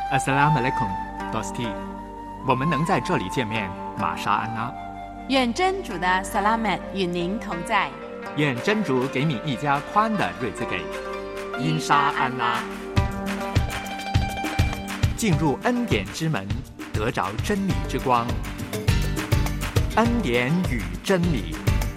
Assalamualaikum, Dosti。我们能在这里见面，玛莎安娜。 愿真主的 Salamat 与您同在。 愿真主给你一家宽的日子给。因沙安拉。进入恩典之门，得着真理之光。恩典与真理。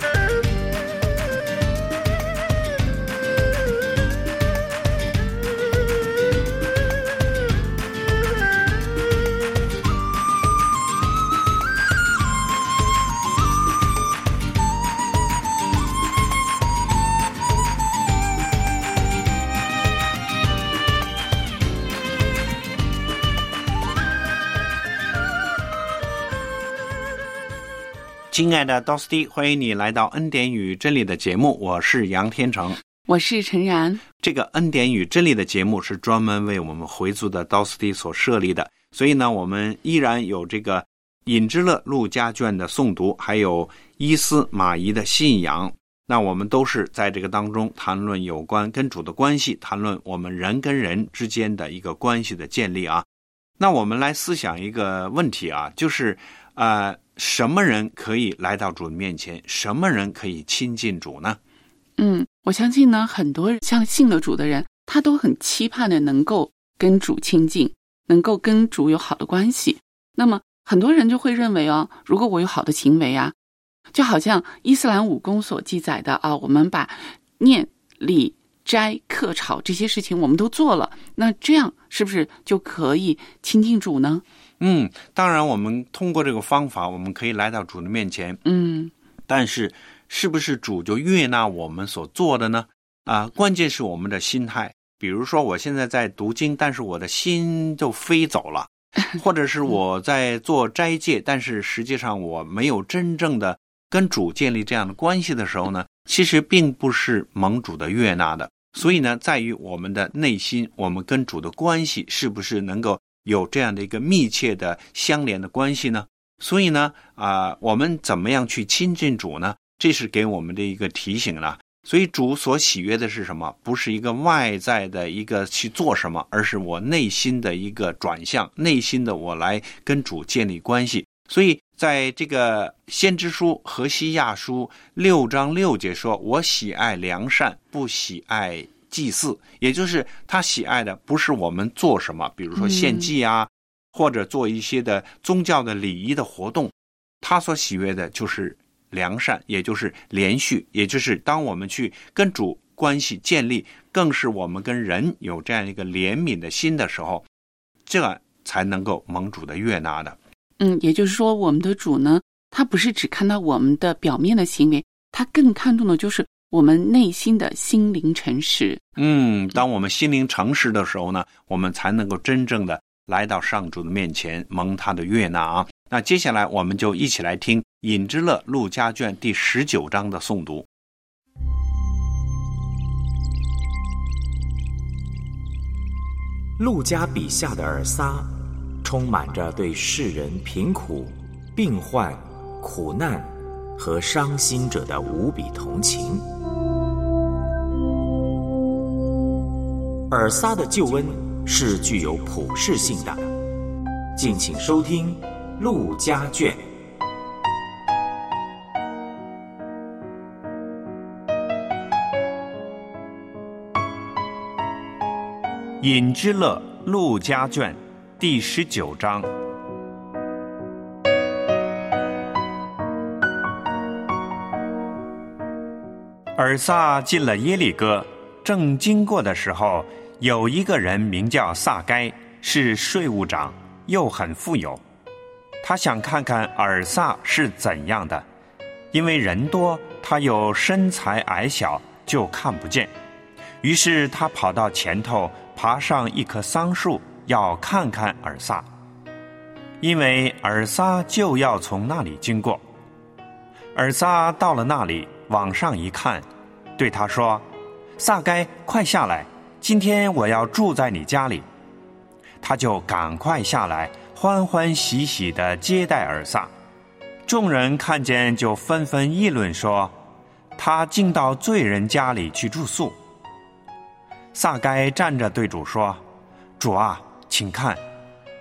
亲爱的 Dosti， 欢迎你来到恩典与真理的节目，我是杨天成， 我是陈然。 这个恩典与真理的节目是专门为我们回族的 Dosti 所设立的，所以呢，我们依然有这个尹之乐陆家卷的诵读，还有伊斯马仪的信仰。那我们都是在这个当中谈论有关跟主的关系，谈论我们人跟人之间的一个关系的建立啊。那我们来思想一个问题啊，就是什么人可以来到主的面前？什么人可以亲近主呢？ 我相信呢，很多像信了主的人，他都很期盼的能够跟主亲近，能够跟主有好的关系。那么很多人就会认为如果我有好的行为啊，就好像伊斯兰武功所记载的我们把念、礼、斋、课、朝这些事情我们都做了，那这样是不是就可以亲近主呢？ 当然我们通过这个方法我们可以来到主的面前，但是是不是主就悦纳我们所做的呢？关键是我们的心态。比如说我现在在读经，但是我的心就飞走了，或者是我在做斋戒，但是实际上我没有真正的跟主建立这样的关系的时候呢，其实并不是蒙主的悦纳的。所以呢，在于我们的内心，我们跟主的关系是不是能够有这样的一个密切的相连的关系呢？所以呢，我们怎么样去亲近主呢？这是给我们的一个提醒了。所以主所喜悦的是什么？不是一个外在的一个去做什么，而是我内心的一个转向，内心的我来跟主建立关系。所以在这个先知书何西亚书6章6节说，我喜爱良善，不喜爱祭祀。也就是他喜爱的不是我们做什么，比如说献祭或者做一些的宗教的礼仪的活动，他所喜悦的就是良善，也就是连续，也就是当我们去跟主关系建立，更是我们跟人有这样一个怜悯的心的时候，这才能够蒙主的悦纳的。 也就是说我们的主呢，他不是只看到我们的表面的行为，他更看重的就是我们内心的心灵诚实。 当我们心灵诚实的时候呢，我们才能够真正的来到上主的面前，蒙他的悦纳啊。那接下来我们就一起来听尹之乐陆家卷第19章的诵读。 陆家笔下的尔撒，充满着对世人贫苦、病患、苦难和伤心者的无比同情。尔撒的救恩是具有普世性的，敬请收听陆家卷。 尹之乐陆家卷第19章。尔撒进了耶利哥，正经过的时候，有一个人名叫撒该，是税务长，又很富有。他想看看尔撒是怎样的，因为人多，他又身材矮小，就看不见。于是他跑到前头，爬上一棵桑树，要看看尔撒，因为尔撒就要从那里经过。尔撒到了那里，往上一看，对他说：撒该，快下来，今天我要住在你家里。他就赶快下来，欢欢喜喜地接待尔撒。众人看见就纷纷议论说，他竟到罪人家里去住宿。撒该站着对主说：主啊，请看，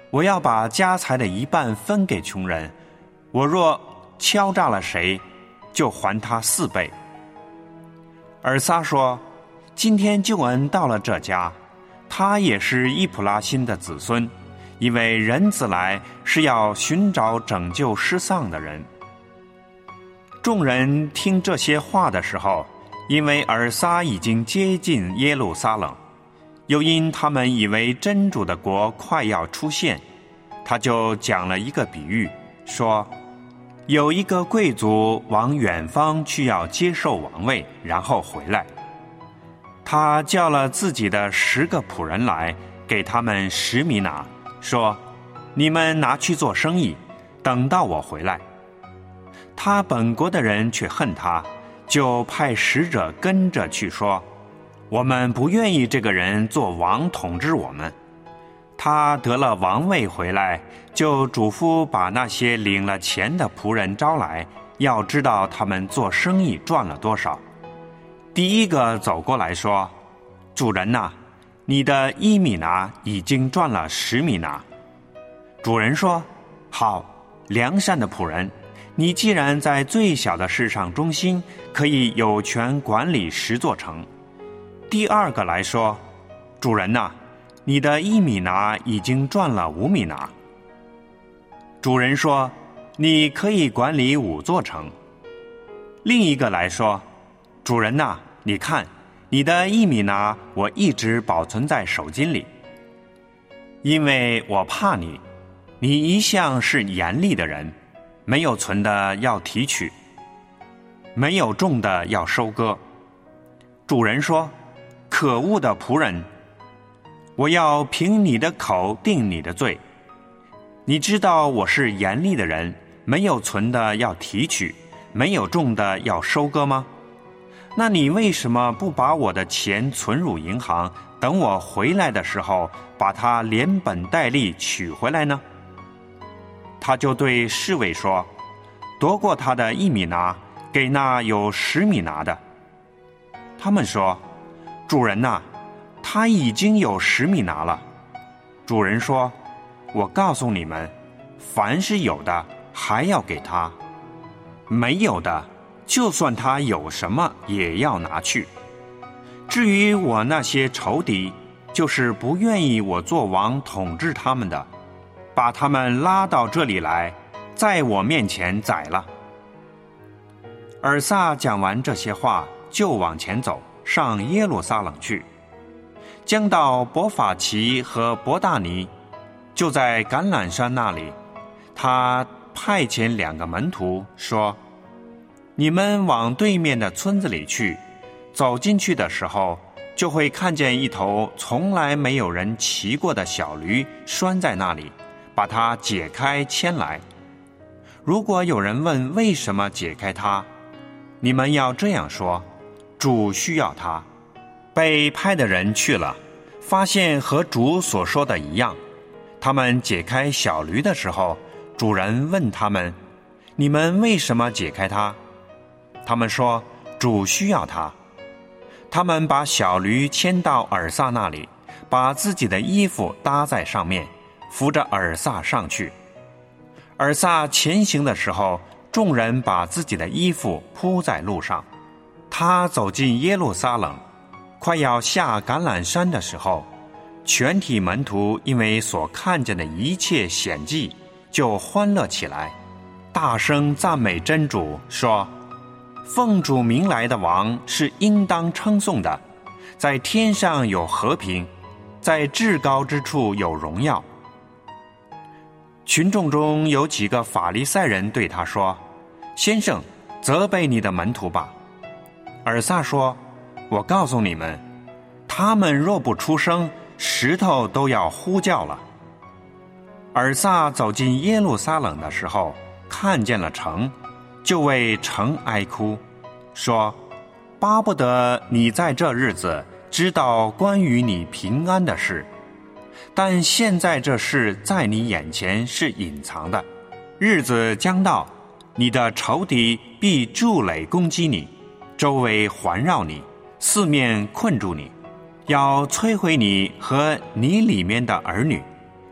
我要把家财的一半分给穷人，我若敲诈了谁，就还他4倍。尔撒说，今天救恩到了这家，他也是伊普拉辛的子孙，因为人子来是要寻找拯救失丧的人。众人听这些话的时候，因为尔撒已经接近耶路撒冷，又因他们以为真主的国快要出现，他就讲了一个比喻，说有一个贵族往远方去要接受王位，然后回来。他叫了自己的10个仆人来，给他们10米拿，说你们拿去做生意，等到我回来。他本国的人却恨他，就派使者跟着去说，我们不愿意这个人做王统治我们。他得了王位回来，就嘱咐把那些领了钱的仆人招来，要知道他们做生意赚了多少。第一个走过来说，主人哪，你的1米拿已经赚了10米拿。主人说，好，良善的仆人，你既然在最小的事上忠心，可以有权管理10座城。第二个来说，主人哪，你的1米拿已经赚了5米拿。主人说，你可以管理5座城。另一个来说，主人哪，你看，你的1米拿我一直保存在手巾里，因为我怕你，你一向是严厉的人，没有存的要提取，没有种的要收割。主人说，可恶的仆人，我要凭你的口定你的罪。你知道我是严厉的人，没有存的要提取，没有种的要收割吗？那你为什么不把我的钱存入银行，等我回来的时候，把它连本带利取回来呢？他就对侍卫说，夺过他的1米拿，给那有10米拿的。他们说，主人哪，他已经有10米拿了。主人说，我告诉你们，凡是有的还要给他，没有的就算他有什么也要拿去。至于我那些仇敌，就是不愿意我做王统治他们的，把他们拉到这里来，在我面前宰了。尔撒讲完这些话，就往前走，上耶路撒冷去。将到伯法奇和伯大尼，就在橄榄山那里，他派遣2个门徒说，你们往对面的村子里去，走进去的时候，就会看见一头从来没有人骑过的小驴拴在那里，把它解开牵来。如果有人问为什么解开它，你们要这样说，主需要它。被派的人去了，发现和主所说的一样。他们解开小驴的时候，主人问他们，你们为什么解开它？他们说，主需要它。他们把小驴牵到尔撒那里，把自己的衣服搭在上面，扶着尔撒上去。尔撒前行的时候，众人把自己的衣服铺在路上。他走进耶路撒冷，快要下橄榄山的时候，全体门徒因为所看见的一切显迹，就欢乐起来，大声赞美真主，说，奉主名来的王是应当称颂的，在天上有和平，在至高之处有荣耀。群众中有几个法利赛人对他说，先生，责备你的门徒吧。尔撒说，我告诉你们，他们若不出声，石头都要呼叫了。尔撒走进耶路撒冷的时候，看见了城，就为城哀哭，说，巴不得你在这日子知道关于你平安的事，但现在这事在你眼前是隐藏的。日子将到，你的仇敌必筑垒攻击你，周围环绕你，四面困住你，要摧毁你和你里面的儿女，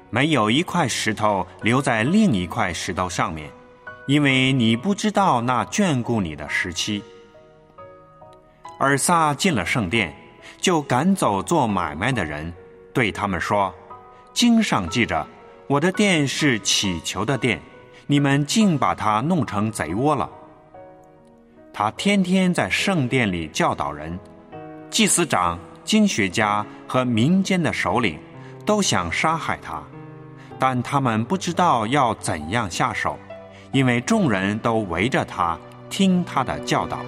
没有一块石头留在另一块石头上面，因为你不知道那眷顾你的时期。尔撒进了圣殿，就赶走做买卖的人，对他们说：经上记着，我的殿是祈求的殿，你们竟把它弄成贼窝了。他天天在圣殿里教导人，祭司长、经学家和民间的首领都想杀害他，但他们不知道要怎样下手，因为众人都围着他听他的教导。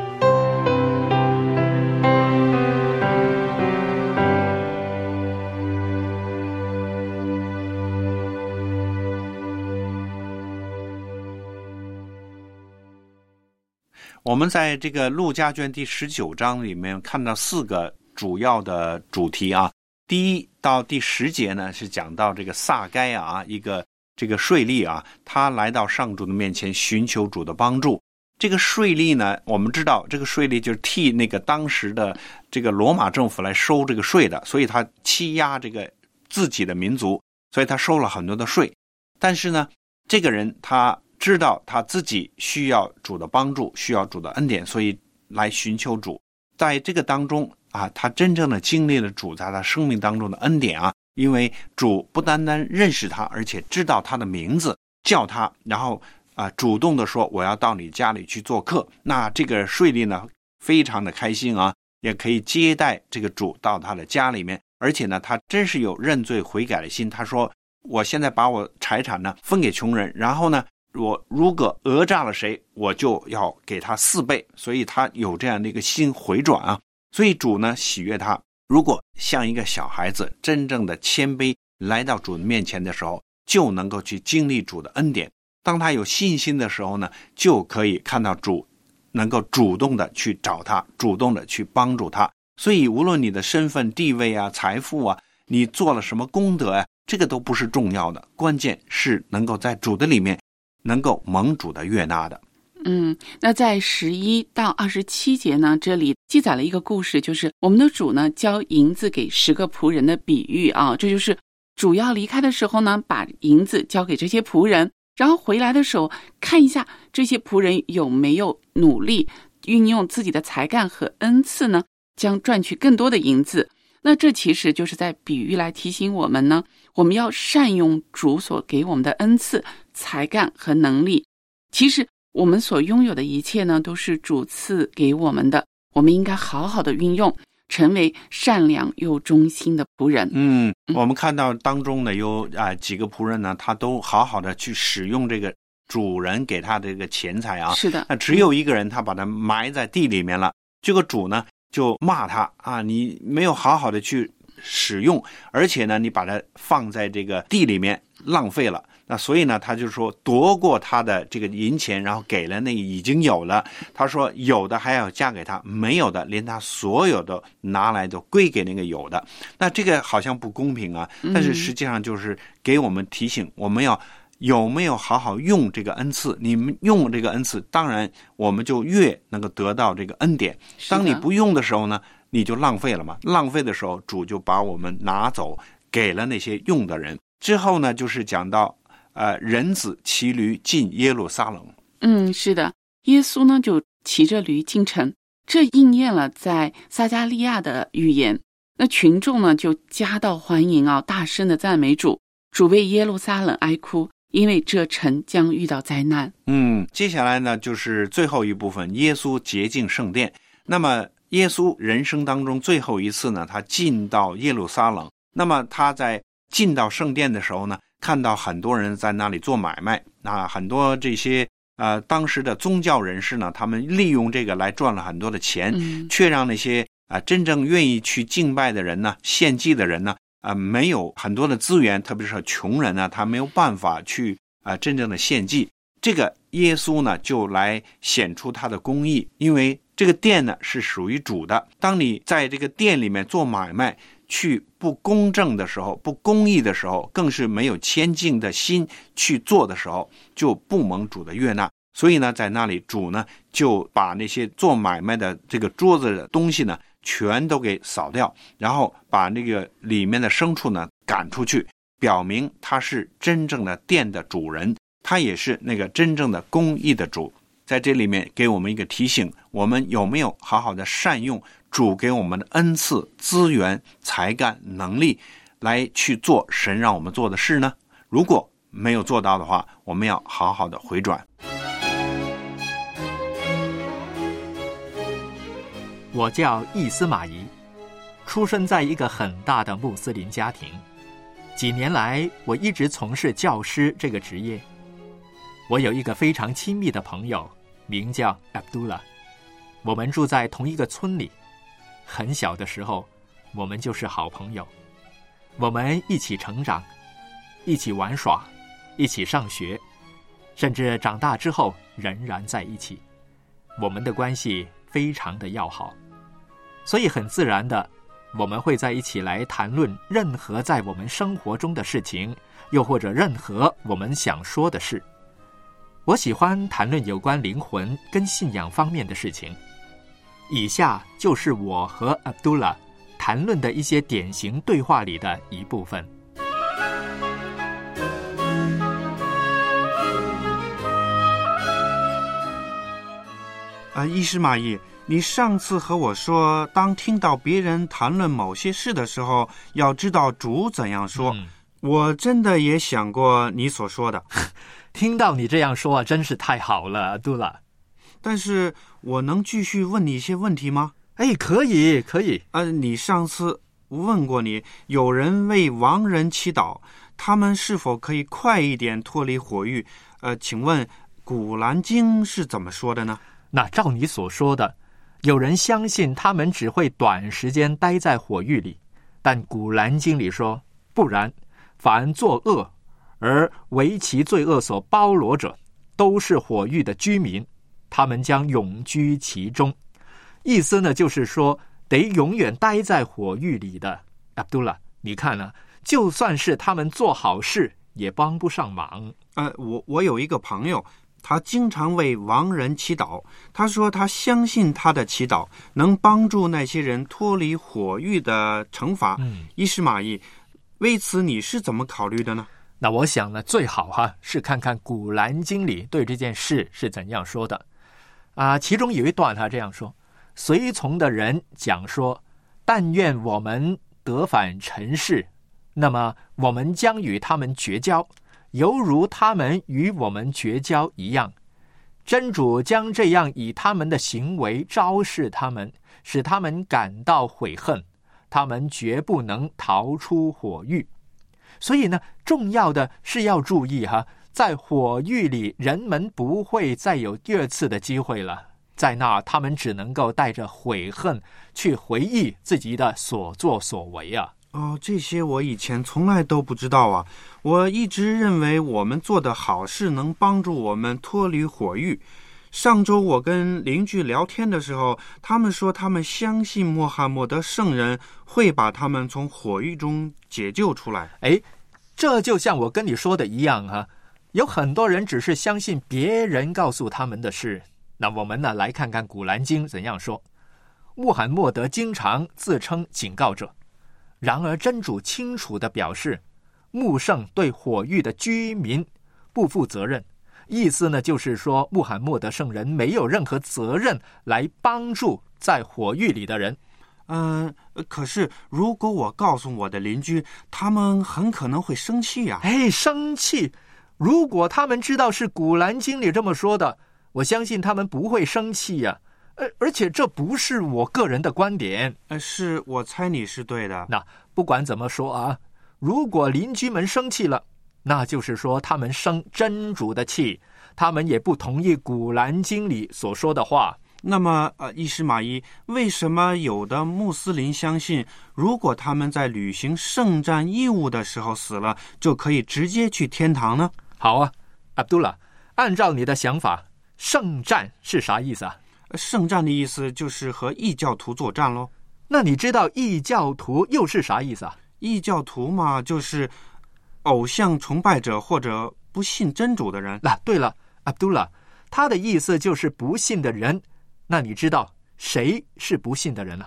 我们在这个路加卷第19章里面看到4个主要的主题啊。第1到第10节呢，是讲到这个撒该啊，一个这个税吏啊，他来到上主的面前寻求主的帮助。这个税吏呢，我们知道这个税吏就是替那个当时的这个罗马政府来收这个税的，所以他欺压这个自己的民族，所以他收了很多的税。但是呢，这个人他知道他自己需要主的帮助，需要主的恩典，所以来寻求主。在这个当中啊，他真正的经历了主在他生命当中的恩典啊，因为主不单单认识他，而且知道他的名字，叫他，然后主动的说我要到你家里去做客。那这个税吏呢，非常的开心啊，也可以接待这个主到他的家里面，而且呢，他真是有认罪悔改的心。他说我现在把我财产呢分给穷人，然后呢我如果讹诈了谁，我就要给他4倍，所以他有这样的一个心回转啊。所以主呢喜悦他，如果像一个小孩子真正的谦卑来到主的面前的时候，就能够去经历主的恩典。当他有信心的时候呢，就可以看到主能够主动的去找他，主动的去帮助他。所以无论你的身份地位啊、财富啊，你做了什么功德啊，这个都不是重要的，关键是能够在主的里面能够蒙主的悦纳的。 那在11到27节呢，这里记载了一个故事，就是我们的主呢交银子给10个仆人的比喻啊。这就是主要离开的时候呢，把银子交给这些仆人，然后回来的时候看一下这些仆人有没有努力运用自己的才干和恩赐呢，将赚取更多的银子。那这其实就是在比喻来提醒我们呢，我们要善用主所给我们的恩赐、才干和能力。其实我们所拥有的一切呢，都是主赐给我们的，我们应该好好的运用，成为善良又忠心的仆人。 我们看到当中呢有几个仆人呢，他都好好的去使用这个主人给他的这个钱财啊。 是的， 那只有一个人他把它埋在地里面了，这个主呢就骂他啊，你没有好好的去使用，而且呢你把它放在这个地里面浪费了。那所以呢他就说夺过他的这个银钱，然后给了那已经有了，他说有的还要加给他，没有的连他所有的拿来都归给那个有的。那这个好像不公平啊，但是实际上就是给我们提醒，我们要有没有好好用这个恩赐。你们用这个恩赐，当然我们就越能够得到这个恩典。当你不用的时候呢，你就浪费了嘛，浪费的时候主就把我们拿走给了那些用的人。之后呢就是讲到人子骑驴进耶路撒冷。 是的，耶稣呢就骑着驴进城，这应验了在撒加利亚的预言。那群众呢就夹道欢迎啊，大声的赞美主，主为耶路撒冷哀哭，因为这城将遇到灾难。 接下来呢就是最后一部分，耶稣洁净圣殿。那么耶稣人生当中最后一次呢，他进到耶路撒冷。那么他在进到圣殿的时候呢，看到很多人在那里做买卖，很多这些当时的宗教人士呢，他们利用这个来赚了很多的钱，却让那些真正愿意去敬拜的人呢，献祭的人呢，没有很多的资源，特别是穷人呢，他没有办法去真正的献祭。这个耶稣呢就来显出他的公义，因为这个殿呢是属于主的，当你在这个殿里面做买卖去不公正的时候，不公义的时候，更是没有谦敬的心去做的时候，就不蒙主的悦纳。所以呢在那里主呢就把那些做买卖的这个桌子的东西呢全都给扫掉，然后把那个里面的牲畜呢赶出去， 表明他是真正的殿的主人，他也是那个真正的公义的主。在这里面给我们一个提醒，我们有没有好好的善用主给我们的恩赐、资源、才干、能力来去做神让我们做的事呢？如果没有做到的话，我们要好好的回转。 我叫易斯马仪，出生在一个很大的穆斯林家庭。几年来，我一直从事教师这个职业。我有一个非常亲密的朋友，名叫 Abdullah。我们住在同一个村里，很小的时候，我们就是好朋友。我们一起成长，一起玩耍，一起上学，甚至长大之后仍然在一起。我们的关系非常的要好，所以很自然的，我们会在一起来谈论任何在我们生活中的事情，又或者任何我们想说的事。我喜欢谈论有关灵魂跟信仰方面的事情。以下就是我和 Abdullah 谈论的一些典型对话里的一部分。 伊斯玛仪，你上次和我说，当听到别人谈论某些事的时候，要知道主怎样说。我真的也想过你所说的。 听到你这样说真是太好了，杜拉。 但是我能继续问你一些问题吗？ 可以。 你上次问过你，有人为亡人祈祷，他们是否可以快一点脱离火狱？请问古兰经是怎么说的呢？ 那照你所说的，有人相信他们只会短时间待在火狱里，但古兰经里说，不然，凡作恶而为其罪恶所包罗者，都是火狱的居民，他们将永居其中。意思呢，就是说得永远待在火狱里的。Abdullah， 你看呢，就算是他们做好事也帮不上忙。 我有一个朋友，他经常为亡人祈祷，他说他相信他的祈祷能帮助那些人脱离火狱的惩罚。伊斯玛仪，为此你是怎么考虑的呢？ 那我想呢，最好是看看古兰经里对这件事是怎样说的。其中有一段他这样说，随从的人讲说，但愿我们得返尘世，那么我们将与他们绝交，犹如他们与我们绝交一样。真主将这样以他们的行为昭示他们，使他们感到悔恨，他们绝不能逃出火狱。所以呢，重要的是要注意在火狱里人们不会再有第二次的机会了，在那他们只能够带着悔恨去回忆自己的所作所为这些我以前从来都不知道我一直认为我们做的好事能帮助我们脱离火狱。上周我跟邻居聊天的时候，他们说他们相信穆罕默德圣人会把他们从火狱中解救出来。 这就像我跟你说的一样有很多人只是相信别人告诉他们的事。那我们呢，来看看古兰经怎样说。穆罕默德经常自称警告者，然而真主清楚地表示，穆圣对火狱的居民不负责任。意思呢，就是说穆罕默德圣人没有任何责任来帮助在火狱里的人。 可是如果我告诉我的邻居，他们很可能会生气生气？如果他们知道是古兰经里这么说的，我相信他们不会生气而且这不是我个人的观点。 是，我猜你是对的。 那不管怎么说如果邻居们生气了，那就是说他们生真主的气，他们也不同意古兰经里所说的话。 那么伊斯玛仪，为什么有的穆斯林相信，如果他们在履行圣战义务的时候死了，就可以直接去天堂呢？ 好Abdullah， 按照你的想法，圣战是啥意思圣战的意思就是和异教徒作战咯。 那你知道异教徒又是啥意思异教徒嘛，就是偶像崇拜者或者不信真主的人。 对了 Abdullah， 他的意思就是不信的人。那你知道谁是不信的人呢？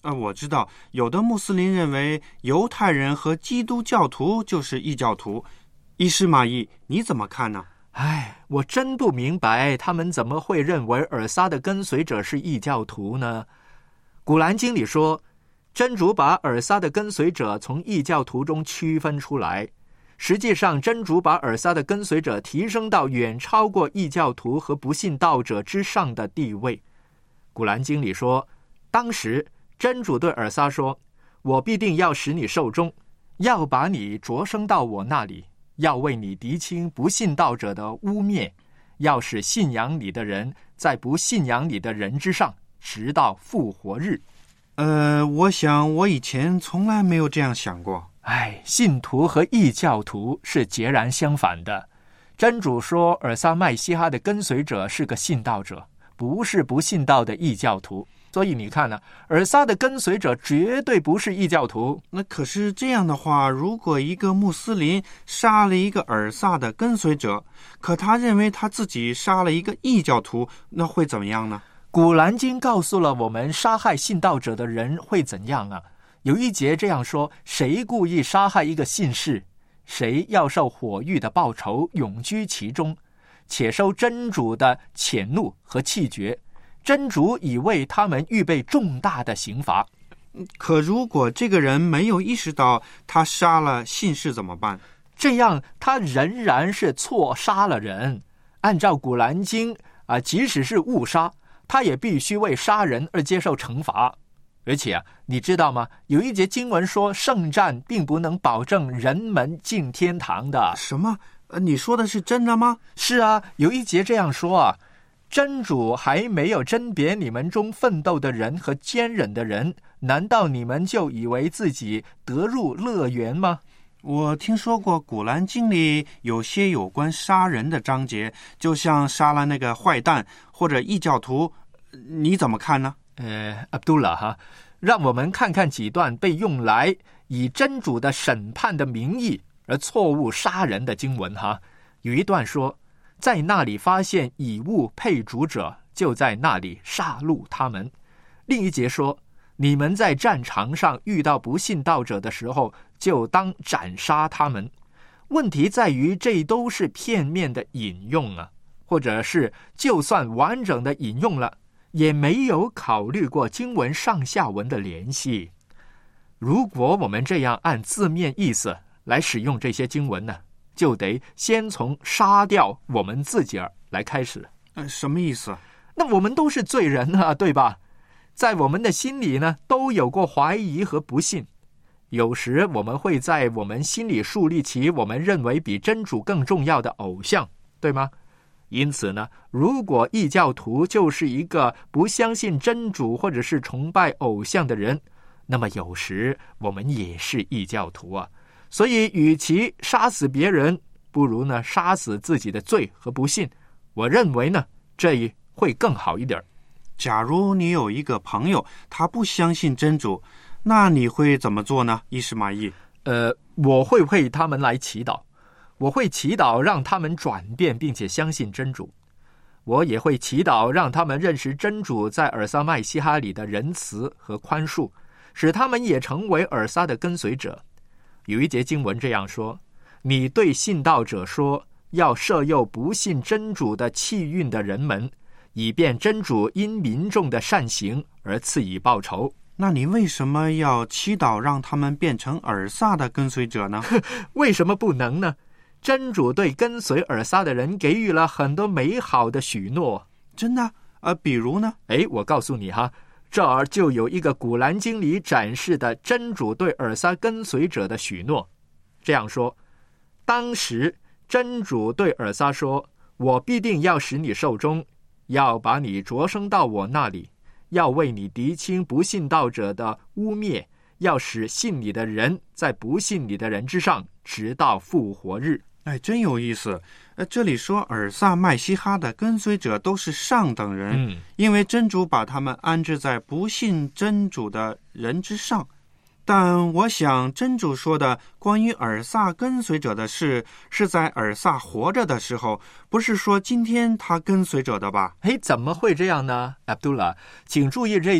我知道，有的穆斯林认为犹太人和基督教徒就是异教徒。医师马义，你怎么看呢？ 我真不明白他们怎么会认为尔撒的跟随者是异教徒呢？古兰经里说，真主把尔撒的跟随者从异教徒中区分出来。实际上，真主把尔撒的跟随者提升到远超过异教徒和不信道者之上的地位。古兰经里说，当时真主对尔撒说，我必定要使你寿终，要把你擢升到我那里，要为你涤清不信道者的污蔑，要使信仰你的人在不信仰你的人之上，直到复活日。 我想我以前从来没有这样想过。 信徒和异教徒是截然相反的。真主说，尔撒麦西哈的跟随者是个信道者，不是不信道的异教徒。所以你看呢，尔撒的跟随者绝对不是异教徒。 那可是这样的话，如果一个穆斯林杀了一个尔撒的跟随者，可他认为他自己杀了一个异教徒，那会怎么样呢？ 古兰经告诉了我们，杀害信道者的人会怎样啊？有一节这样说，谁故意杀害一个信士，谁要受火狱的报酬，永居其中，且受真主的谴怒和弃绝，真主已为他们预备重大的刑罚。 可如果这个人没有意识到他杀了信士怎么办？ 这样他仍然是错杀了人。按照古兰经即使是误杀，他也必须为杀人而接受惩罚。而且你知道吗？有一节经文说，圣战并不能保证人们进天堂的。 什么？你说的是真的吗？ 是啊，有一节这样说真主还没有甄别你们中奋斗的人和坚忍的人，难道你们就以为自己得入乐园吗？ 我听说过古兰经里有些有关杀人的章节，就像杀了那个坏蛋或者异教徒，你怎么看呢？ 阿卜杜拉让我们看看几段被用来以真主的审判的名义而错误杀人的经文有一段说，在那里发现以物配主者，就在那里杀戮他们。另一节说，你们在战场上遇到不信道者的时候，就当斩杀他们。问题在于，这都是片面的引用或者是就算完整的引用了，也没有考虑过经文上下文的联系。如果我们这样按字面意思来使用这些经文呢，就得先从杀掉我们自己来开始。 什么意思？ 那我们都是罪人对吧？在我们的心里呢，都有过怀疑和不信。有时我们会在我们心里树立起我们认为比真主更重要的偶像，对吗？因此呢，如果异教徒就是一个不相信真主或者是崇拜偶像的人，那么有时我们也是异教徒所以与其杀死别人，不如呢杀死自己的罪和不信。我认为呢，这会更好一点。 假如你有一个朋友，他不相信真主，那你会怎么做呢？伊斯玛义， 我会为他们来祈祷。我会祈祷让他们转变并且相信真主。我也会祈祷让他们认识真主在尔撒麦西哈里的仁慈和宽恕，使他们也成为尔撒的跟随者。有一节经文这样说，你对信道者说，要赦宥不信真主的气运的人们，以便真主因民众的善行而赐以报酬。 那你为什么要祈祷让他们变成尔撒的跟随者呢？ 为什么不能呢？真主对跟随尔撒的人给予了很多美好的许诺。 真的？比如呢？ 我告诉你这儿就有一个古兰经里展示的真主对尔撒跟随者的许诺。这样说，当时真主对尔撒说，我必定要使你寿终，要把你擢升到我那里，要为你涤清不信道者的污蔑，要使信你的人在不信你的人之上，直到复活日。 真有意思。这里说尔撒麦西哈的跟随者都是上等人，因为真主把他们安置在不信真主的人之上。但我想真主说的关于尔撒跟随者的事，是在尔撒活着的时候，不是说今天他跟随者的吧？ 怎么会这样呢？阿卜杜拉，请注意这句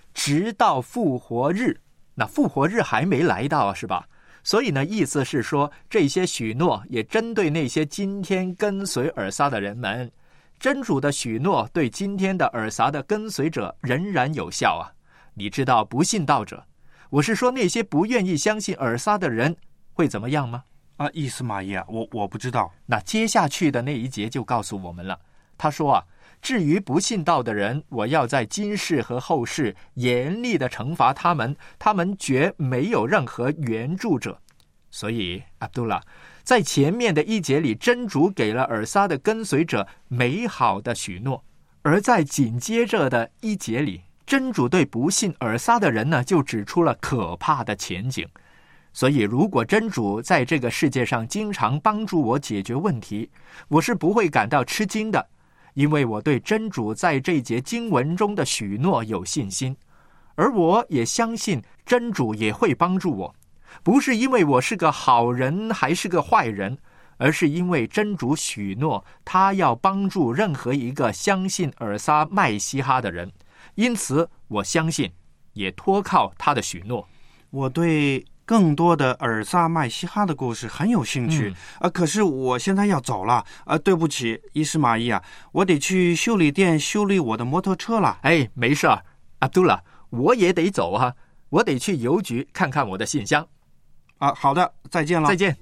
直到复活日。那复活日还没来到，是吧？所以呢，意思是说，这些许诺也针对那些今天跟随尔撒的人们。真主的许诺对今天的尔撒的跟随者仍然有效啊！你知道不信道者，我是说那些不愿意相信尔撒的人会怎么样吗？ 伊斯玛仪啊，我不知道。 那接下去的那一节就告诉我们了。他说啊，至于不信道的人，我要在今世和后世严厉的惩罚他们，他们绝没有任何援助者。所以阿卜杜拉在前面的一节里，真主给了尔撒的跟随者美好的许诺，而在紧接着的一节里，真主对不信尔撒的人呢，就指出了可怕的前景。所以如果真主在这个世界上经常帮助我解决问题，我是不会感到吃惊的，因为我对真主在这节经文中的许诺有信心，而我也相信真主也会帮助我，不是因为我是个好人还是个坏人，而是因为真主许诺他要帮助任何一个相信尔撒麦西哈的人，因此我相信，也托靠他的许诺。 我对更多的尔撒麦西哈的故事很有兴趣，可是我现在要走了，对不起，伊斯玛仪啊，我得去修理店修理我的摩托车了。 没事儿，阿卜杜拉，我也得走啊，我得去邮局看看我的信箱。 好的，再见了。 再见。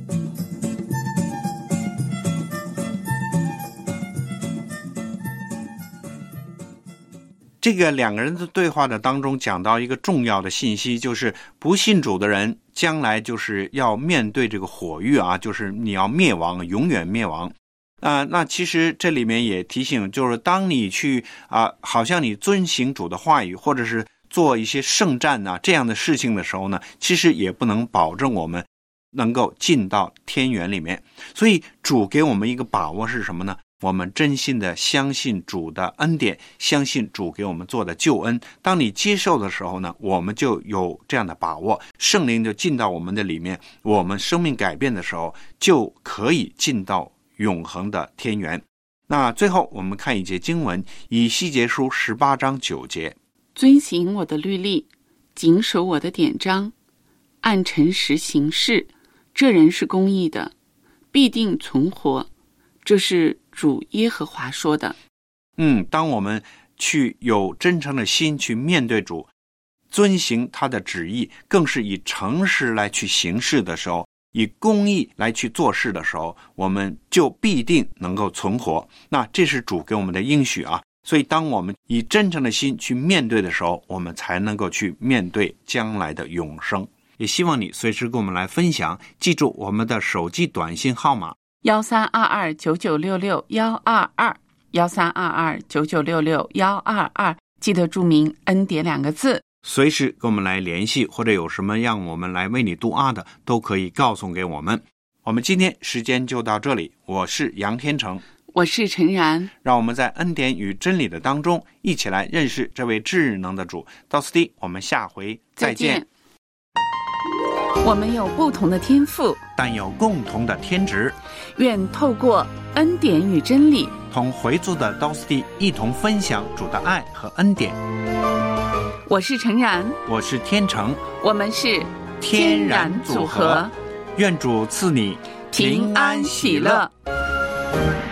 这个两个人的对话的当中讲到一个重要的信息，就是不信主的人将来就是要面对这个火狱啊，就是你要灭亡，永远灭亡。那其实这里面也提醒，就是当你去好像你遵行主的话语，或者是做一些圣战这样的事情的时候呢，其实也不能保证我们能够进到天园里面。所以主给我们一个把握是什么呢？我们真心的相信主的恩典，相信主给我们做的救恩。当你接受的时候呢，我们就有这样的把握，圣灵就进到我们的里面，我们生命改变的时候，就可以进到永恒的天园。那最后我们看一节经文，以西结书18章9节， 遵行我的律例，谨守我的典章，按诚实行事，这人是公义的，必定存活。这是主耶和华说的。 当我们去有真诚的心去面对主，遵行他的旨意，更是以诚实来去行事的时候，以公义来去做事的时候，我们就必定能够存活。那这是主给我们的应许啊。所以当我们以真诚的心去面对的时候，我们才能够去面对将来的永生。也希望你随时跟我们来分享，记住我们的手机短信号码 132299661221132299661222，记得注明恩典2个字。 随时跟我们来联系，或者有什么让我们来为你读啊的，都可以告诉给我们。我们今天时间就到这里，我是杨天成， 我是陈然， 让我们在恩典与真理的当中一起来认识这位至能的主。到此地，我们下回再见。 我们有不同的天赋， 但有共同的天职， 愿透过恩典与真理， 同回族的道斯蒂一同分享主的爱和恩典。 我是陈然， 我是天成， 我们是天然组合。愿主赐你平安喜乐。